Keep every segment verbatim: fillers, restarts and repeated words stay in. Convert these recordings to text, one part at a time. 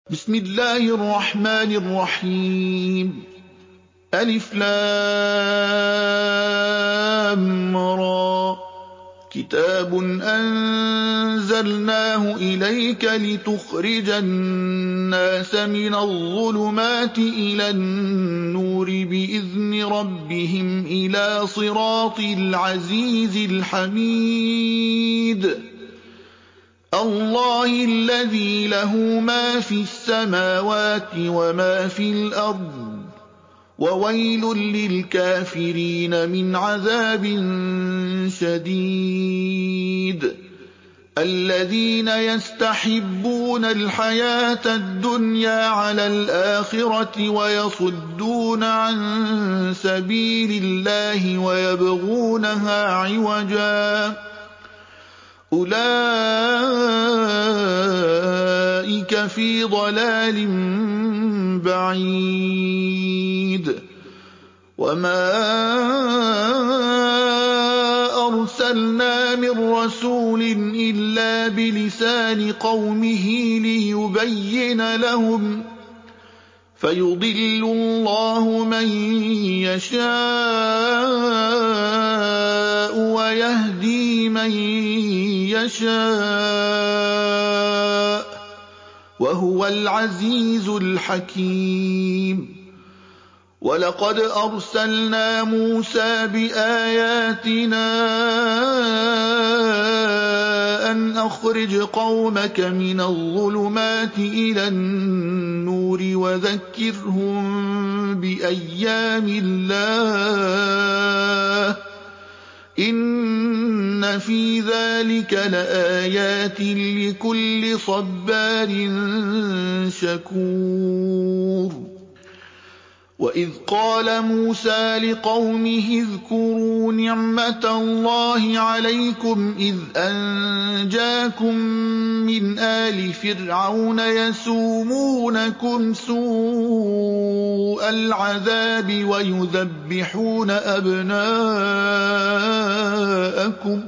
بسم الله الرحمن الرحيم ألف لام را كتاب أنزلناه إليك لتخرج الناس من الظلمات إلى النور بإذن ربهم إلى صراط العزيز الحميد الله الذي له ما في السماوات وما في الأرض وويل للكافرين من عذاب شديد الذين يستحبون الحياة الدنيا على الآخرة ويصدون عن سبيل الله ويبغونها عوجا أولئك في ضلال بعيد وما أرسلنا من رسول إلا بلسان قومه ليبين لهم فيضل الله من يشاء ويهدي من يشاء وهو العزيز الحكيم ولقد أرسلنا موسى بآياتنا أن أخرج قومك من الظلمات إلى النور وذكرهم بأيام الله إن في ذلك لآيات لكل صبار شكور وإذ قال موسى لقومه اذكروا نعمة الله عليكم إذ أنجاكم من آل فرعون يسومونكم سوء العذاب ويذبحون أبناءكم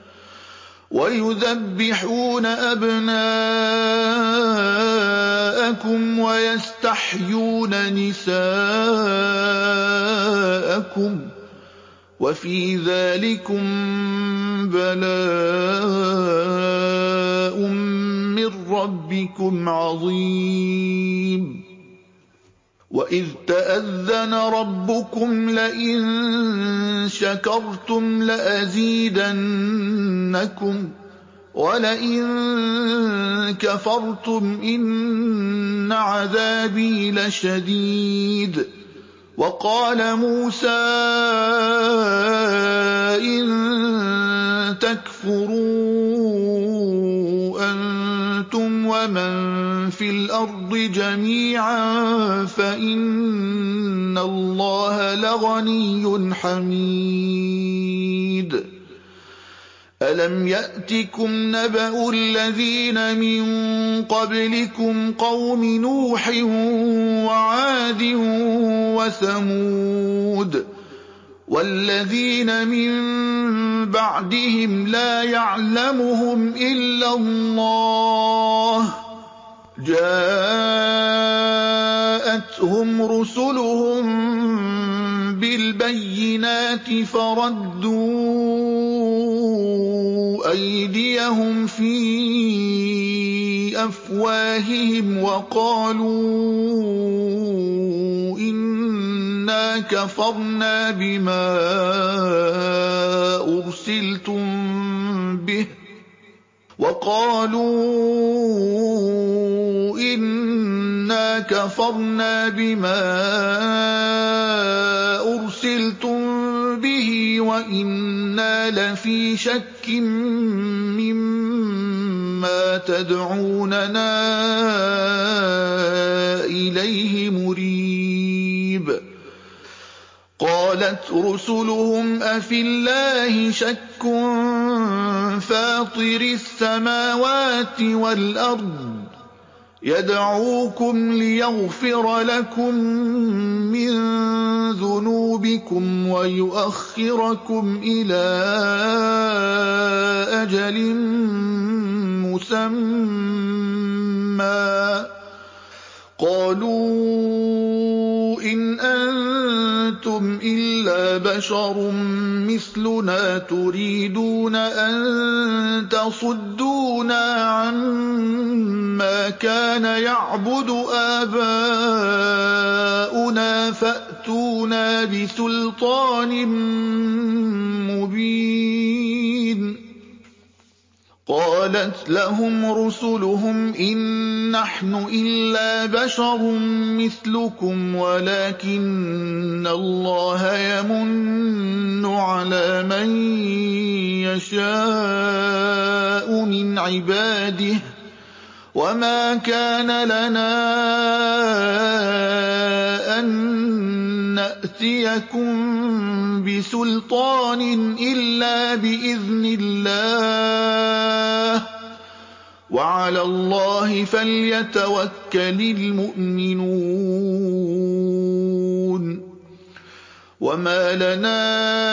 ويذبحون أبناءكم ويستحيون نساءكم وفي ذلكم بلاء من ربكم عظيم وإذ تأذن ربكم لئن شكرتم لأزيدنكم ولئن كفرتم إن عذابي لشديد وقال موسى إن تكفروا أنتم ومن في الأرض جميعا فإن الله لغني حميد ألم يأتكم نبأ الذين من قبلكم قوم نوح وعاد وثمود والذين من بعدهم لا يعلمهم إلا الله جاءتهم رسلهم بالبينات فردوا أيديهم في أفواههم وقالوا إنا كفرنا بما أرسلتم به وقالوا إنا كفرنا بما أرسلتم به وإنا لفي شك مما تدعوننا إليه مريب قالت رسلهم أفي الله شك فاطر السماوات والأرض يدعوكم ليغفر لكم من ذنوبكم ويؤخركم إلى أجل مسمى قَالُوا إِنْ أَنتُمْ إِلَّا بَشَرٌ مِّثْلُنَا تُرِيدُونَ أَن تَصُدُّونَا عَمَّا كَانَ يَعْبُدُ آبَاؤُنَا فَأْتُونَا بِسُلْطَانٍ مُّبِينٍ قَالَتْ لَهُمْ رُسُلُهُمْ إِن نَّحْنُ إِلَّا بَشَرٌ مِّثْلُكُمْ وَلَٰكِنَّ اللَّهَ يَمُنُّ عَلَىٰ مَن يَشَاءُ مِنْ عِبَادِهِ وَمَا كَانَ لَنَا أَن نَّأْتِيَكُم بِسُلْطَانٍ إِلَّا بِإِذْنِ اللَّهِ ۚ وَعَلَى اللَّهِ فَلْيَتَوَكَّلِ الْمُؤْمِنُونَ وَمَا لَنَا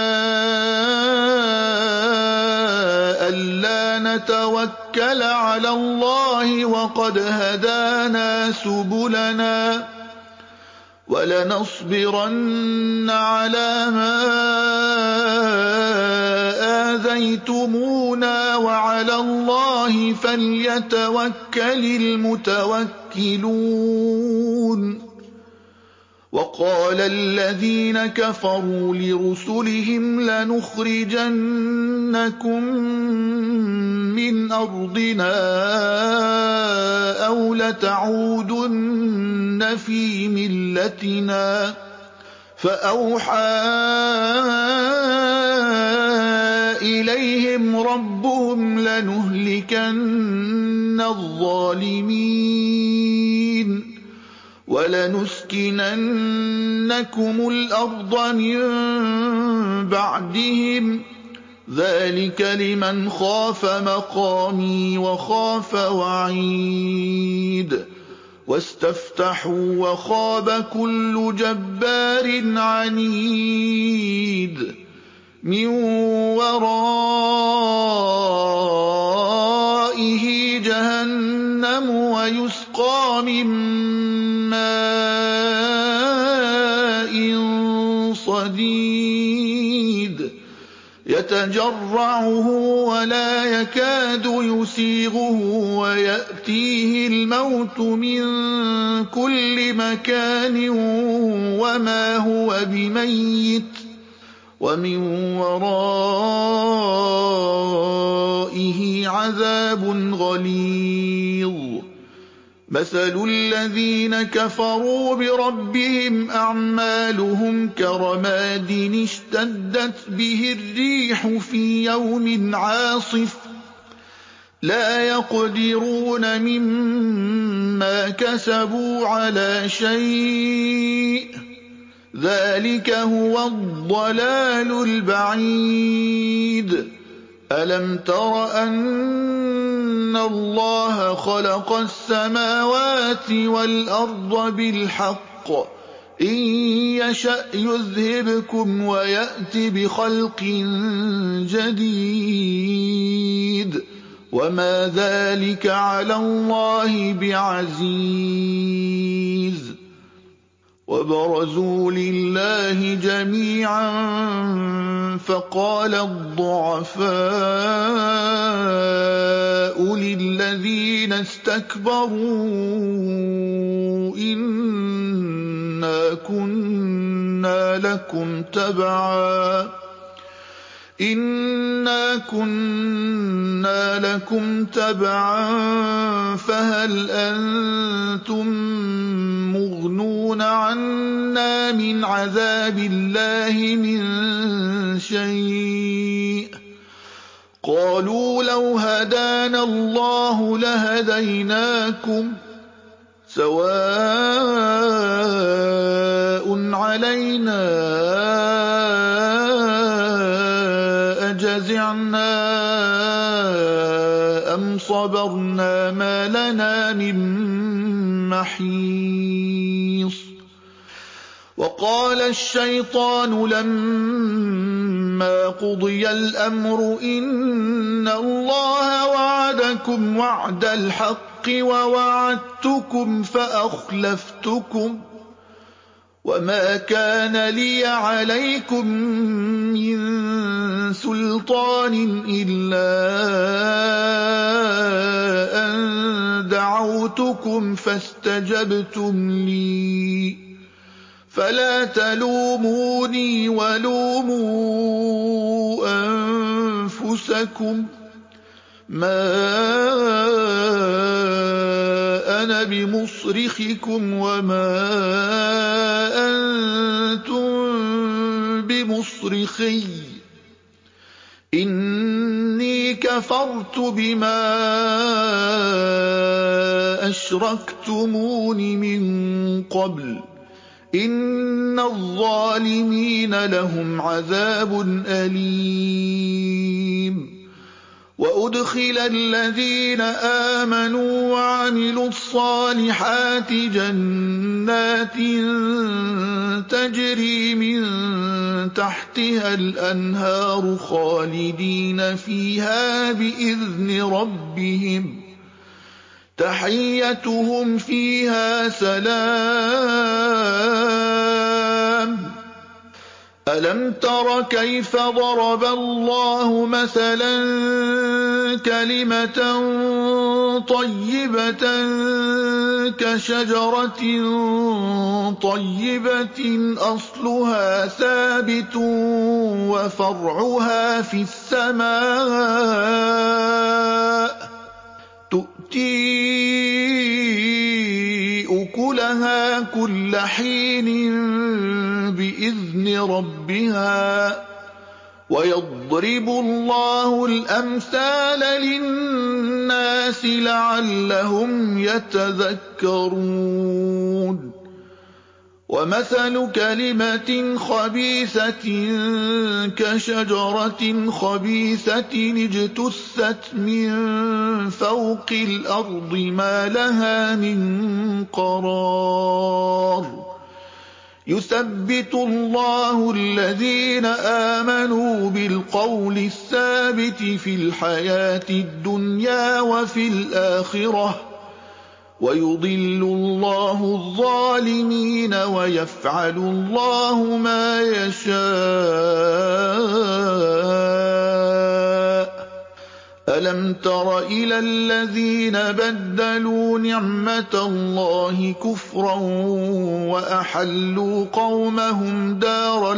أَلَّا نَتَوَكَّلَ عَلَى اللَّهِ وَقَدْ هَدَانَا سُبُلَنَا وَلَنَصْبِرَنَّ عَلَىٰ مَا آذَيْتُمُونَا وَعَلَى اللَّهِ فَلْيَتَوَكَّلِ الْمُتَوَكِّلُونَ وَقَالَ الَّذِينَ كَفَرُوا لِرُسُلِهِمْ لَنُخْرِجَنَّكُم مِّنْ أَرْضِنَا أَوْ لَتَعُودُنَّ فِي مِلَّتِنَا ۖ فَأَوْحَىٰ إِلَيْهِمْ رَبُّهُمْ لَنُهْلِكَنَّ الظَّالِمِينَ وَلَنُسْكِنَنَّكُمُ الْأَرْضَ مِن بَعْدِهِمْ ۚ ذَٰلِكَ لِمَنْ خَافَ مَقَامِي وَخَافَ وَعِيدِ وَاسْتَفْتَحُوا وَخَابَ كُلُّ جَبَّارٍ عَنِيدٍ مِّن وَرَائِهِ جَهَنَّمُ وَيُسْقَىٰ مِن مَّاءٍ صَدِيدٍ يَتَجَرَّعُهُ وَلَا يَكَادُ يُسِيغُهُ وَيَأْتِيهِ الْمَوْتُ مِن كُلِّ مَكَانٍ وَمَا هُوَ بِمَيِّتٍ وَمِن وَرَائِهِ عَذَابٌ غَلِيظٌ مَثَلُ الَّذِينَ كَفَرُوا بِرَبِّهِمْ أَعْمَالُهُمْ كَرَمَادٍ اشْتَدَّتْ بِهِ الرِّيحُ فِي يَوْمٍ عَاصِفٍ لَّا يَقْدِرُونَ مِمَّا كَسَبُوا عَلَىٰ شَيْءٍ ۚ ذَٰلِكَ هُوَ الضَّلَالُ الْبَعِيدُ أَلَمْ تَرَ أَنَّ اللَّهَ خَلَقَ السَّمَاوَاتِ وَالْأَرْضَ بِالْحَقِّ ۚ إِن يَشَأْ يُذْهِبْكُمْ وَيَأْتِ بِخَلْقٍ جَدِيدٍ وَمَا ذَٰلِكَ عَلَى اللَّهِ بِعَزِيزٍ وَبَرَزُوا لِلَّهِ جَمِيعًا فَقَالَ الضُّعَفَاءُ لِلَّذِينَ اسْتَكْبَرُوا إِنَّا كُنَّا لَكُمْ تَبَعًا إِنَّا كُنَّا لَكُمْ تَبَعًا فَهَلْ أَنتُم مُّغْنُونَ عَنَّا مِنْ عَذَابِ اللَّهِ مِن شَيْءٍ ۚ قَالُوا لَوْ هَدَانَا اللَّهُ لَهَدَيْنَاكُمْ ۖ سَوَاءٌ عَلَيْنَا أَجَزِعْنَا أَمْ صَبَرْنَا مَا لَنَا مِن مَّحِيصٍ وَقَالَ الشَّيْطَانُ لَمَّا قُضِيَ الْأَمْرُ إِنَّ اللَّهَ وَعَدَكُمْ وَعْدَ الْحَقِّ بِالْحَقِّ وَوَعَدتُّكُمْ فَأَخْلَفْتُكُمْ ۖ وَمَا كَانَ لِيَ عَلَيْكُم مِّن سُلْطَانٍ إِلَّا أَن دَعَوْتُكُمْ فَاسْتَجَبْتُمْ لِي ۖ فَلَا تَلُومُونِي وَلُومُوا أَنفُسَكُم ۖ مَّا أَنَا بِمُصْرِخِكُمْ وَمَا أَنتُم بِمُصْرِخِيَّ ۖ إِنِّي كَفَرْتُ بِمَا أَشْرَكْتُمُونِ مِن قَبْلُ ۗ إِنَّ الظَّالِمِينَ لَهُمْ عَذَابٌ أَلِيمٌ. وَأُدْخِلَ الَّذِينَ آمَنُوا وَعَمِلُوا الصَّالِحَاتِ جَنَّاتٍ تَجْرِي مِن تَحْتِهَا الْأَنْهَارُ خَالِدِينَ فِيهَا بِإِذْنِ رَبِّهِمْ ۖ تَحِيَّتُهُمْ فِيهَا سَلَامٌ. أَلَمْ تَرَ كَيْفَ ضَرَبَ اللَّهُ مَثَلًا كَلِمَةً طَيِّبَةً كَشَجَرَةٍ طَيِّبَةٍ أَصْلُهَا ثَابِتٌ وَفَرْعُهَا فِي السَّمَاءِ تُؤْتِي أُكُلَهَا كُلَّ حِينٍ بِإِذْنِ رَبِّهَا ۗ وَيَضْرِبُ اللَّهُ الْأَمْثَالَ لِلنَّاسِ لَعَلَّهُمْ يَتَذَكَّرُونَ. وَمَثَلُ كَلِمَةٍ خَبِيثَةٍ كَشَجَرَةٍ خَبِيثَةٍ اجْتُثَّتْ مِن فَوْقِ الْأَرْضِ مَا لَهَا مِن قَرَارٍ. يُثَبِّتُ اللَّهُ الَّذِينَ آمَنُوا بِالْقَوْلِ الثَّابِتِ فِي الْحَيَاةِ الدُّنْيَا وَفِي الْآخِرَةِ ۖ وَيُضِلُّ اللَّهُ الظَّالِمِينَ وَيَفْعَلُ اللَّهُ مَا يَشَاءُ. أَلَمْ تَرَ إِلَى الَّذِينَ بَدَّلُوا نِعْمَةَ اللَّهِ كُفْرًا وَأَحَلُّوا قَوْمَهُمْ دَارَ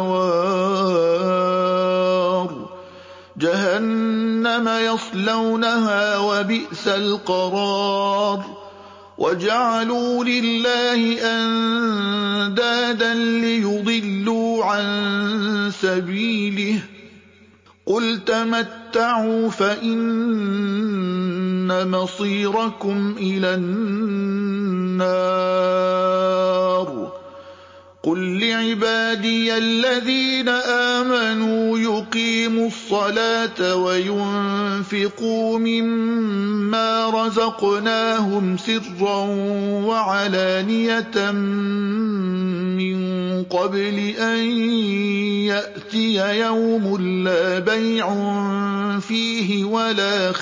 الْبَوَارِ جَهَنَّمَ يَصْلَوْنَهَا وَبِئْسَ الْقَرَارُ. وَجَعَلُوا لِلَّهِ أَندَادًا لِّيُضِلُّوا عَن سَبِيلِهِ ۗ قُلْ تَمَتَّعُوا فَإِنَّ مَصِيرَكُمْ إِلَى النَّارِ. قُل لِّعِبَادِيَ الَّذِينَ آمَنُوا يُقِيمُوا الصَّلَاةَ وَيُنفِقُوا مِمَّا رَزَقْنَاهُمْ سِرًّا وَعَلَانِيَةً مِّن قَبْلِ أَن يَأْتِيَ يَوْمٌ لَّا بَيْعٌ فِيهِ وَلَا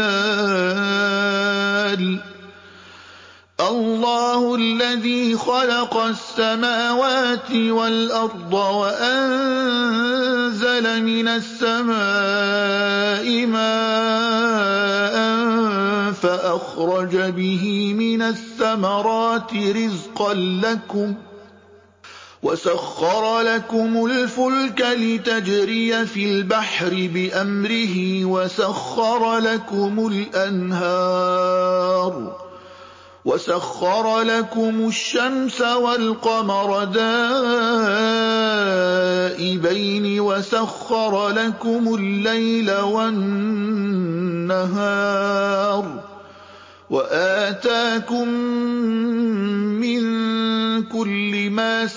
خِلَالٌ. اللَّهُ الَّذِي خَلَقَ السَّمَاوَاتِ وَالْأَرْضَ وَأَنزَلَ مِنَ السَّمَاءِ مَاءً فَأَخْرَجَ بِهِ مِنَ الثَّمَرَاتِ رِزْقًا لَّكُمْ ۖ وَسَخَّرَ لَكُمُ الْفُلْكَ لِتَجْرِيَ فِي الْبَحْرِ بِأَمْرِهِ وَسَخَّرَ لَكُمُ الْأَنْهَارَ وَسَخَّرَ لَكُمُ الشَّمْسَ وَالْقَمَرَ دَائِبَيْنِ وَسَخَّرَ لَكُمُ اللَّيْلَ وَالنَّهَارَ وَآتَاكُم مِّن كُلِّ مَا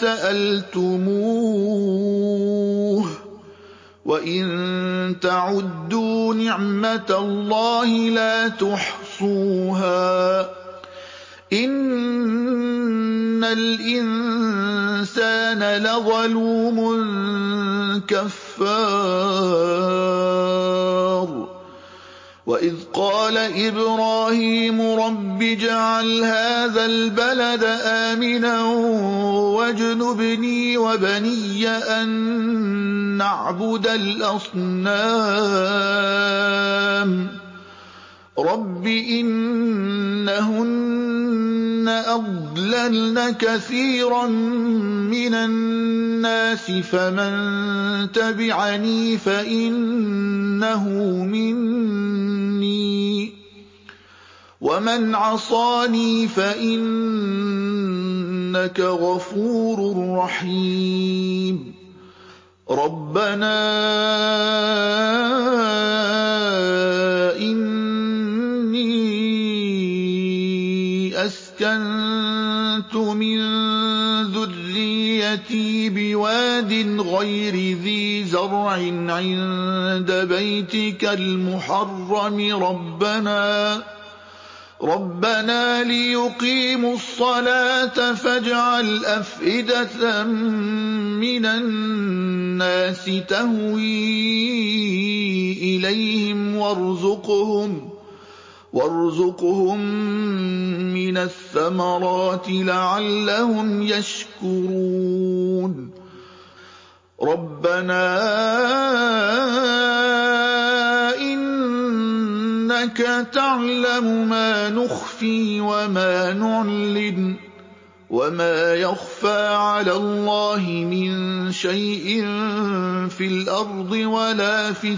سَأَلْتُمُوهُ ۚ وَإِن تَعُدُّوا نِعْمَةَ اللَّهِ لَا تُحْصُوهَا ۗ إِنَّ الْإِنسَانَ لَظَلُومٌ كَفَّارٌ. وَإِذْ قَالَ إِبْرَاهِيمُ رَبِّ اجْعَلْ هَٰذَا الْبَلَدَ آمِنًا وَاجْنُبْنِي وَبَنِيَّ أَن نَّعْبُدَ الْأَصْنَامَ رَبِّ إِنَّهُنَّ أَضْلَلْنَ كَثِيرًا مِّنَ النَّاسِ فَمَن تَبِعَنِي فَإِنَّهُ مِنِّي وَمَنْ عَصَانِي فَإِنَّكَ غَفُورٌ رَّحِيمٌ رَبَّنَا أَسْكَنتُ مِن ذُرِّيَّتِي بِوَادٍ غَيْرِ ذِي زَرْعٍ عِندَ بَيْتِكَ الْمُحَرَّمِ رَبَّنَا رَبَّنَا لِيُقِيمُوا الصَّلَاةَ فَاجْعَلْ أَفْئِدَةً مِّنَ النَّاسِ تَهْوِي إِلَيْهِمْ وَارْزُقْهُم وارزقهم مِّنَ الثَّمَرَاتِ لَعَلَّهُمْ يَشْكُرُونَ رَبَّنَا إِنَّكَ تَعْلَمُ مَا نُخْفِي وَمَا نُعْلِنُ وَمَا يَخْفَىٰ عَلَى اللَّهِ مِن شَيْءٍ فِي الْأَرْضِ وَلَا فِي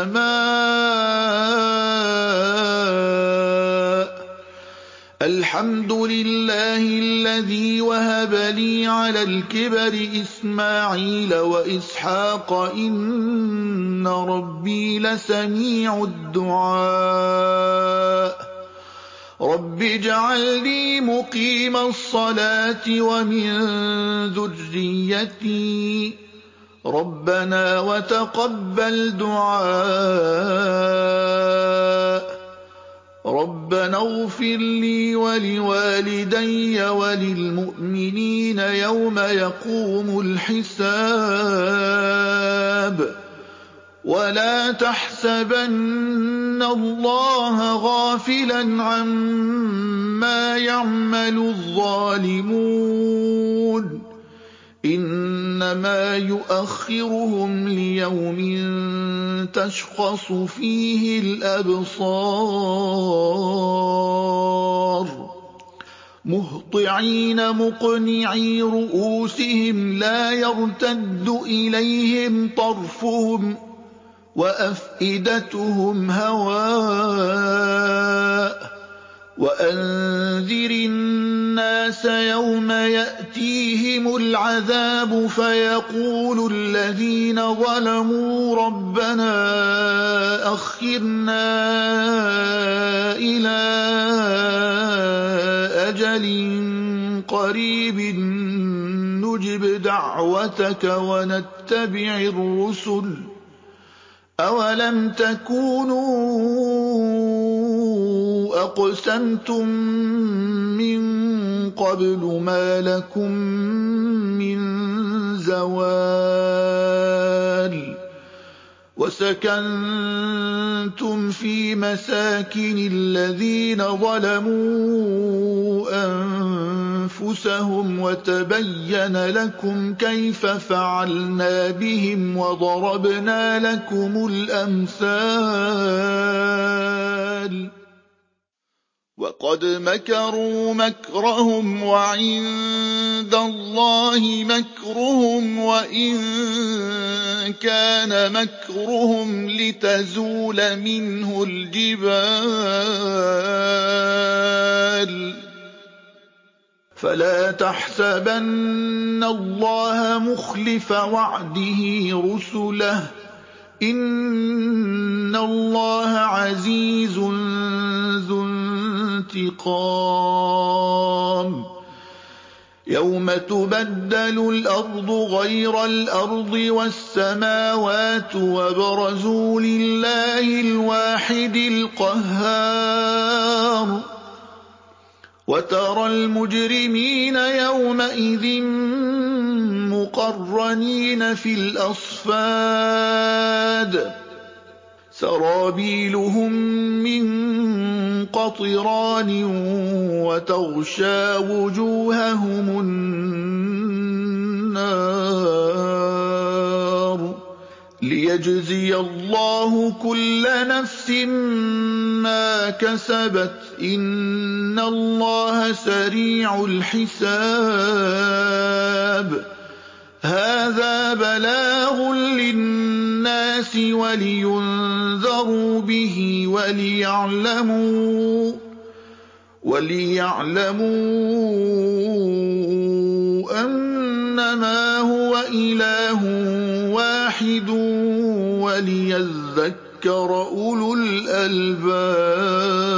السَّمَاءِ الْحَمْدُ لِلَّهِ الَّذِي وَهَبَ لِي عَلَى الْكِبَرِ إِسْمَاعِيلَ وَإِسْحَاقَ إِنَّ رَبِّي لَسَمِيعُ الدُّعَاءِ رَبِّ اجْعَلْنِي مُقِيمَ الصَّلَاةِ وَمِن ذُرِّيَّتِي رَبَّنَا وَتَقَبَّلْ دُعَاءِ رَبَّنَا اغْفِرْ لِي وَلِوَالِدَيَّ وَلِلْمُؤْمِنِينَ يَوْمَ يَقُومُ الْحِسَابُ وَلَا تَحْسَبَنَّ اللَّهَ غَافِلًا عَمَّا يَعْمَلُ الظَّالِمُونَ إِنَّمَا يُؤَخِّرُهُمْ لِيَوْمٍ تَشْخَصُ فِيهِ الْأَبْصَارُ مُهْطِعِينَ مُقْنِعِي رُءُوسِهِمْ لَا يَرْتَدُّ إِلَيْهِمْ طَرْفُهُمْ وَأَفْئِدَتُهُمْ هَوَاءٌ وَأَنذِرِ النَّاسَ يَوْمَ يَأْتِيهِمُ الْعَذَابُ فَيَقُولُ الَّذِينَ ظَلَمُوا رَبَّنَا أَخِّرْنَا إِلَىٰ أَجَلٍ قَرِيبٍ نُّجِبْ دَعْوَتَكَ وَنَتَّبِعِ الرُّسُلَ أَوَلَمْ تَكُونُوا أَقْسَمْتُم مِّن قَبْلُ مَا لَكُم مِّن زَوَالٍ وَسَكَنتُمْ فِي مَسَاكِنِ الَّذِينَ ظَلَمُوا أَنفُسَهُمْ وَتَبَيَّنَ لَكُمْ كَيْفَ فَعَلْنَا بِهِمْ وَضَرَبْنَا لَكُمُ الْأَمْثَالَ وَقَدْ مَكَرُوا مَكْرَهُمْ وَعِندَ اللَّهِ مَكْرُهُمْ وَإِن كَانَ مَكْرُهُمْ لِتَزُولَ مِنْهُ الْجِبَالُ فَلَا تَحْسَبَنَّ اللَّهَ مُخْلِفَ وَعْدِهِ رُسُلَهُ ۗ إِنَّ اللَّهَ عَزِيزٌ ذُو انتِقَامٍ يَوْمَ تُبَدَّلُ الْأَرْضُ غَيْرَ الْأَرْضِ وَالسَّمَاوَاتُ وَبَرَزُوا لِلَّهِ الْوَاحِدِ الْقَهَّارِ وَتَرَى الْمُجْرِمِينَ يَوْمَئِذٍ مُّقَرَّنِينَ فِي الْأَصْفَادِ سرابيلهم من قطران وتغشى وجوههم النار ليجزي الله كل نفس ما كسبت إن الله سريع الحساب هذا بلاغ للناس ولينذروا به وليعلموا وليعلموا أنما هو إله واحد وليذكر أولو الألباب